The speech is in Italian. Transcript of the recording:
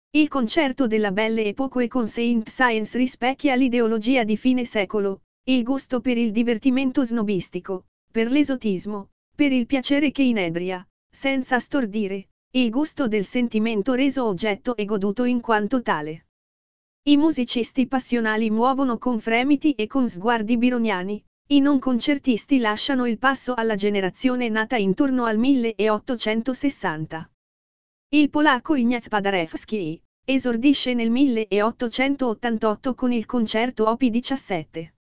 Il concerto della Belle Époque con Saint-Saëns rispecchia l'ideologia di fine secolo, il gusto per il divertimento snobistico, per l'esotismo, per il piacere che inebria, senza stordire, il gusto del sentimento reso oggetto e goduto in quanto tale. I musicisti passionali muovono con fremiti e con sguardi byroniani, i non concertisti lasciano il passo alla generazione nata intorno al 1860. Il polacco Ignaz Paderewski esordisce nel 1888 con il concerto Op. 17.